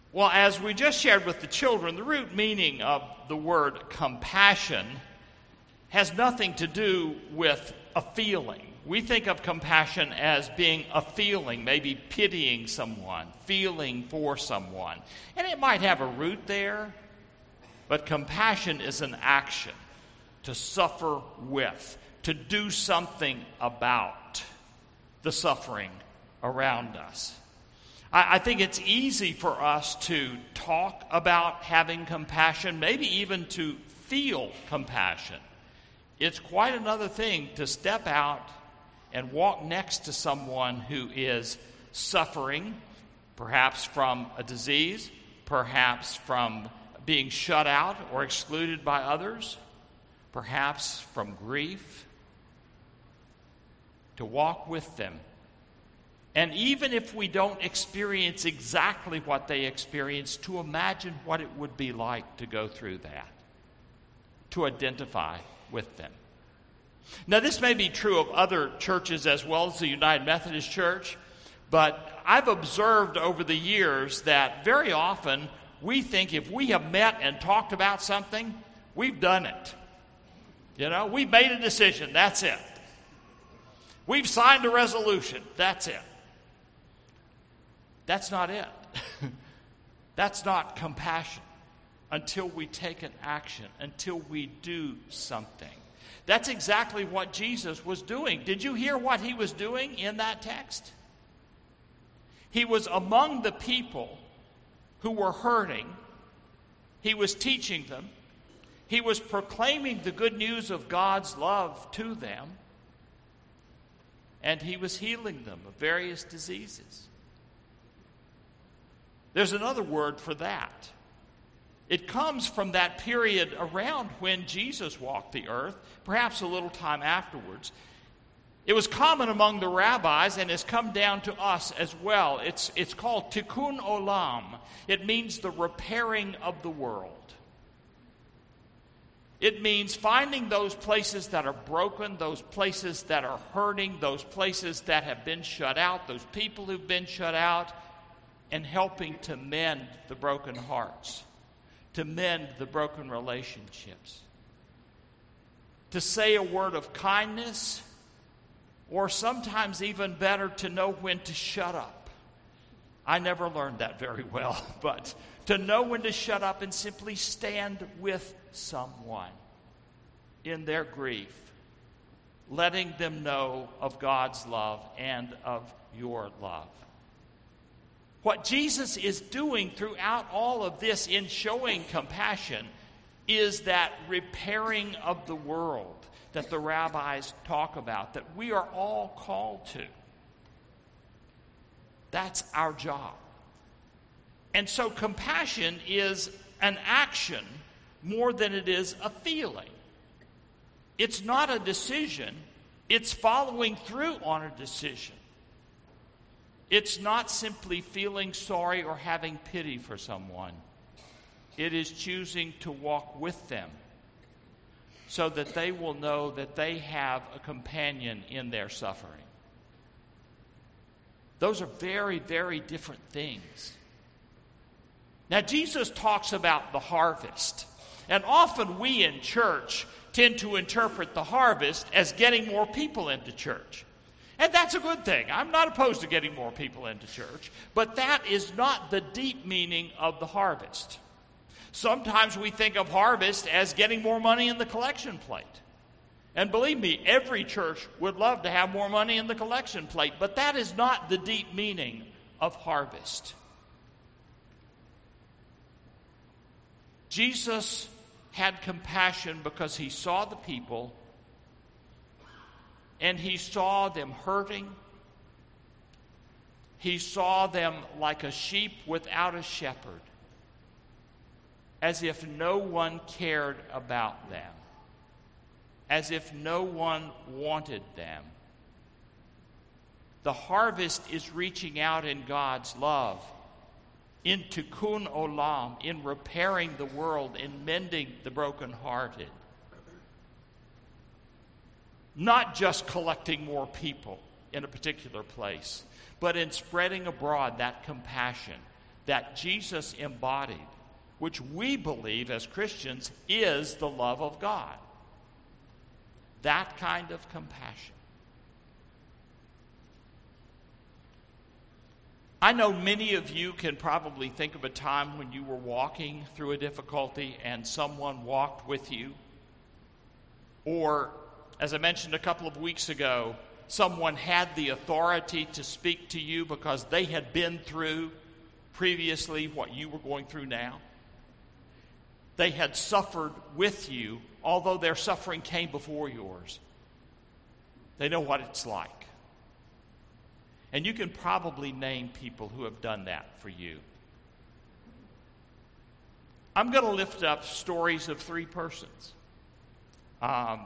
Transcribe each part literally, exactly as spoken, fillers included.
Well, as we just shared with the children, the root meaning of the word compassion has nothing to do with a feeling. We think of compassion as being a feeling, maybe pitying someone, feeling for someone. And it might have a root there, but compassion is an action, to suffer with, to do something about the suffering around us. I, I think it's easy for us to talk about having compassion, maybe even to feel compassion. It's quite another thing to step out and walk next to someone who is suffering, perhaps from a disease, perhaps from being shut out or excluded by others, perhaps from grief, to walk with them. And even if we don't experience exactly what they experience, to imagine what it would be like to go through that, to identify with them. Now, this may be true of other churches as well as the United Methodist Church, but I've observed over the years that very often we think if we have met and talked about something, we've done it. You know, we've made a decision, that's it. We've signed a resolution, that's it. That's not it. That's not compassion until we take an action, until we do something. That's exactly what Jesus was doing. Did you hear what he was doing in that text? He was among the people who were hurting. He was teaching them. He was proclaiming the good news of God's love to them. And he was healing them of various diseases. There's another word for that. It comes from that period around when Jesus walked the earth, perhaps a little time afterwards. It was common among the rabbis and has come down to us as well. It's, it's called tikkun olam. It means the repairing of the world. It means finding those places that are broken, those places that are hurting, those places that have been shut out, those people who've been shut out, and helping to mend the broken hearts, to mend the broken relationships, to say a word of kindness, or sometimes even better, to know when to shut up. I never learned that very well, but to know when to shut up and simply stand with someone in their grief, letting them know of God's love and of your love. What Jesus is doing throughout all of this in showing compassion is that repairing of the world that the rabbis talk about, that we are all called to. That's our job. And so compassion is an action more than it is a feeling. It's not a decision. It's following through on a decision. It's not simply feeling sorry or having pity for someone. It is choosing to walk with them so that they will know that they have a companion in their suffering. Those are very, very different things. Now, Jesus talks about the harvest. And often we in church tend to interpret the harvest as getting more people into church. And that's a good thing. I'm not opposed to getting more people into church. But that is not the deep meaning of the harvest. Sometimes we think of harvest as getting more money in the collection plate. And believe me, every church would love to have more money in the collection plate. But that is not the deep meaning of harvest. Jesus had compassion because he saw the people and he saw them hurting. He saw them like a sheep without a shepherd, as if no one cared about them, as if no one wanted them. The harvest is reaching out in God's love, in tikkun olam, in repairing the world, in mending the brokenhearted. Not just collecting more people in a particular place, but in spreading abroad that compassion, that Jesus embodied, which we believe as Christians is the love of God. That kind of compassion. I know many of you can probably think of a time when you were walking through a difficulty and someone walked with you. Or, as I mentioned a couple of weeks ago, someone had the authority to speak to you because they had been through previously what you were going through now. They had suffered with you, although their suffering came before yours. They know what it's like. And you can probably name people who have done that for you. I'm going to lift up stories of three persons. Um,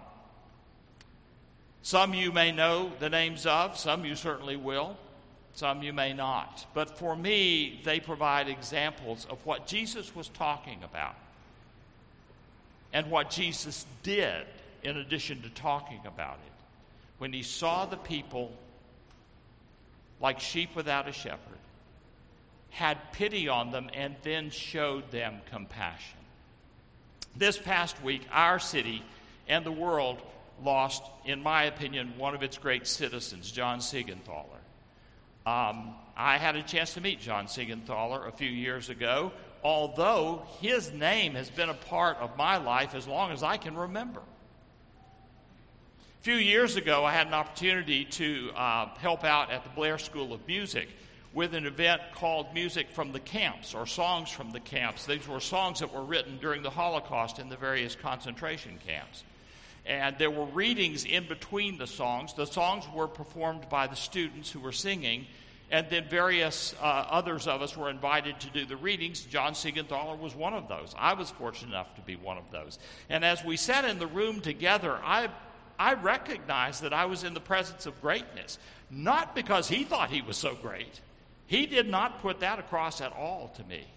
some you may know the names of, some you certainly will, some you may not. But for me, they provide examples of what Jesus was talking about and what Jesus did in addition to talking about it. When he saw the people like sheep without a shepherd, had pity on them, and then showed them compassion. This past week, our city and the world lost, in my opinion, one of its great citizens, John Siegenthaler. Um, I had a chance to meet John Siegenthaler a few years ago, although his name has been a part of my life as long as I can remember. A few years ago, I had an opportunity to uh, help out at the Blair School of Music with an event called Music from the Camps, or Songs from the Camps. These were songs that were written during the Holocaust in the various concentration camps. And there were readings in between the songs. The songs were performed by the students who were singing, and then various uh, others of us were invited to do the readings. John Siegenthaler was one of those. I was fortunate enough to be one of those. And as we sat in the room together, I I recognized that I was in the presence of greatness, not because he thought he was so great. He did not put that across at all to me.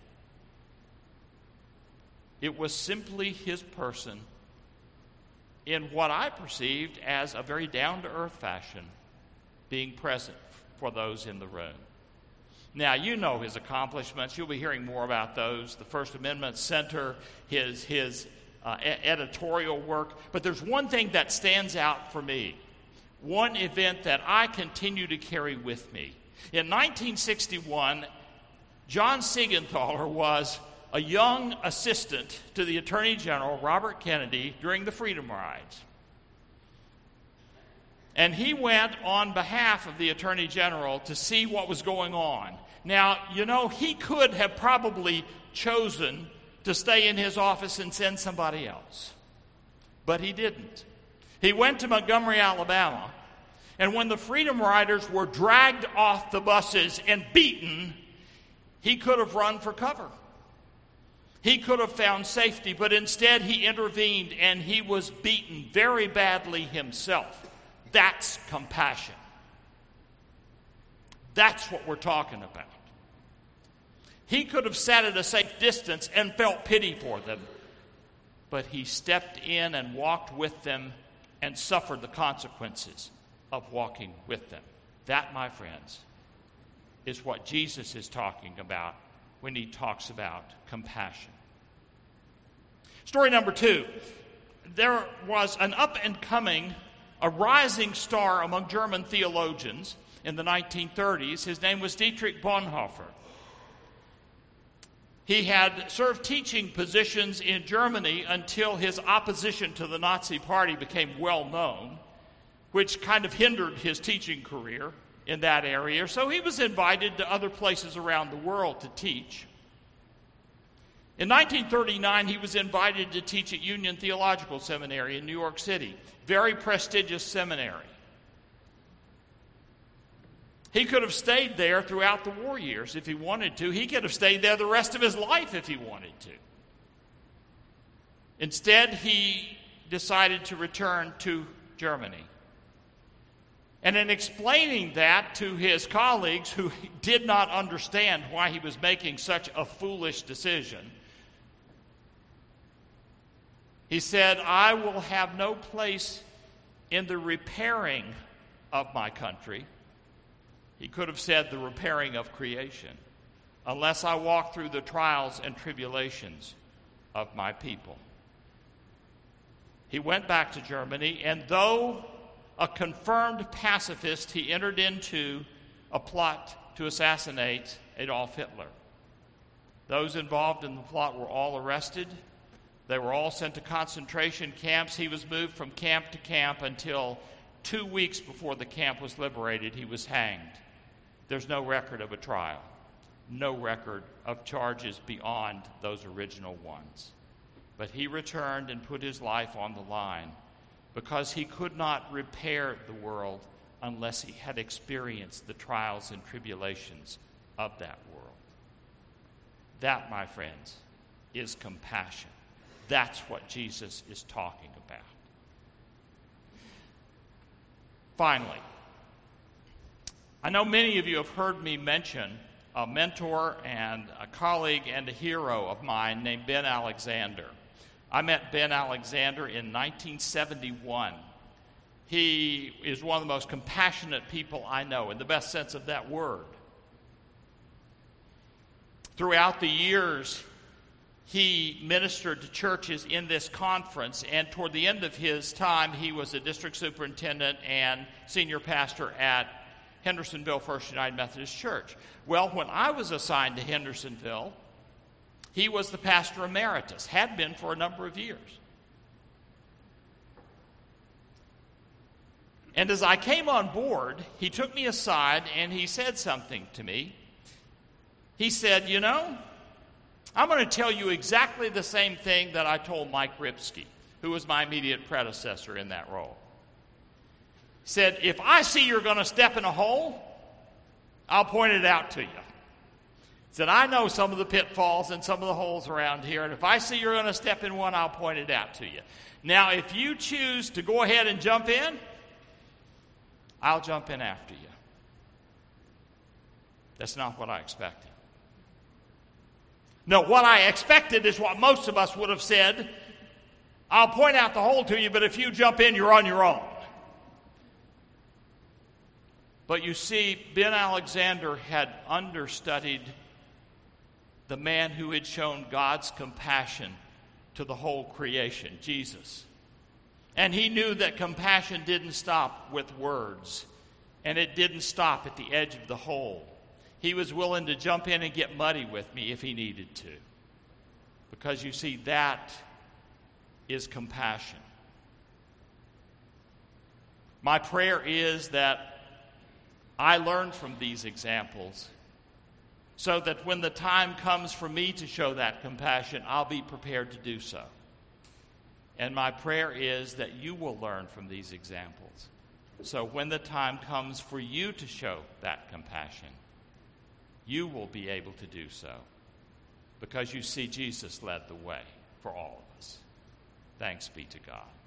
It was simply his person in what I perceived as a very down-to-earth fashion, being present for those in the room. Now, you know his accomplishments. You'll be hearing more about those. The First Amendment Center, his his Uh, editorial work, but there's one thing that stands out for me, one event that I continue to carry with me. In nineteen sixty-one, John Siegenthaler was a young assistant to the Attorney General, Robert Kennedy, during the Freedom Rides. And he went on behalf of the Attorney General to see what was going on. Now, you know, he could have probably chosen to stay in his office and send somebody else. But he didn't. He went to Montgomery, Alabama, and when the Freedom Riders were dragged off the buses and beaten, he could have run for cover. He could have found safety, but instead he intervened and he was beaten very badly himself. That's compassion. That's what we're talking about. He could have sat at a safe distance and felt pity for them, but he stepped in and walked with them and suffered the consequences of walking with them. That, my friends, is what Jesus is talking about when he talks about compassion. Story number two. There was an up-and-coming, a rising star among German theologians in the nineteen thirties. His name was Dietrich Bonhoeffer. He had served teaching positions in Germany until his opposition to the Nazi Party became well known, which kind of hindered his teaching career in that area. So he was invited to other places around the world to teach. In nineteen thirty-nine, he was invited to teach at Union Theological Seminary in New York City, very prestigious seminary. He could have stayed there throughout the war years if he wanted to. He could have stayed there the rest of his life if he wanted to. Instead, he decided to return to Germany. And in explaining that to his colleagues who did not understand why he was making such a foolish decision, he said, "I will have no place in the repairing of my country." He could have said the repairing of creation. unless I walk through the trials and tribulations of my people. He went back to Germany, and though a confirmed pacifist, he entered into a plot to assassinate Adolf Hitler. Those involved in the plot were all arrested. They were all sent to concentration camps. He was moved from camp to camp until two weeks before the camp was liberated, he was hanged. There's no record of a trial, no record of charges beyond those original ones. But he returned and put his life on the line because he could not repair the world unless he had experienced the trials and tribulations of that world. That, my friends, is compassion. That's what Jesus is talking about. Finally, I know many of you have heard me mention a mentor and a colleague and a hero of mine named Ben Alexander. I met Ben Alexander in nineteen seventy-one. He is one of the most compassionate people I know, in the best sense of that word. Throughout the years, he ministered to churches in this conference, and toward the end of his time, he was a district superintendent and senior pastor at Hendersonville First United Methodist Church. Well, when I was assigned to Hendersonville, he was the pastor emeritus, had been for a number of years. And as I came on board, he took me aside and he said something to me. He said, you know, I'm going to tell you exactly the same thing that I told Mike Ripsky, who was my immediate predecessor in that role. He said, if I see you're going to step in a hole, I'll point it out to you. He said, I know some of the pitfalls and some of the holes around here, and if I see you're going to step in one, I'll point it out to you. Now, if you choose to go ahead and jump in, I'll jump in after you. That's not what I expected. No, what I expected is what most of us would have said. I'll point out the hole to you, but if you jump in, you're on your own. But you see, Ben Alexander had understudied the man who had shown God's compassion to the whole creation, Jesus. And he knew that compassion didn't stop with words, and it didn't stop at the edge of the hole. He was willing to jump in and get muddy with me if he needed to. Because you see, that is compassion. My prayer is that I learn from these examples so that when the time comes for me to show that compassion, I'll be prepared to do so. And my prayer is that you will learn from these examples. So when the time comes for you to show that compassion, you will be able to do so. Because you see, Jesus led the way for all of us. Thanks be to God.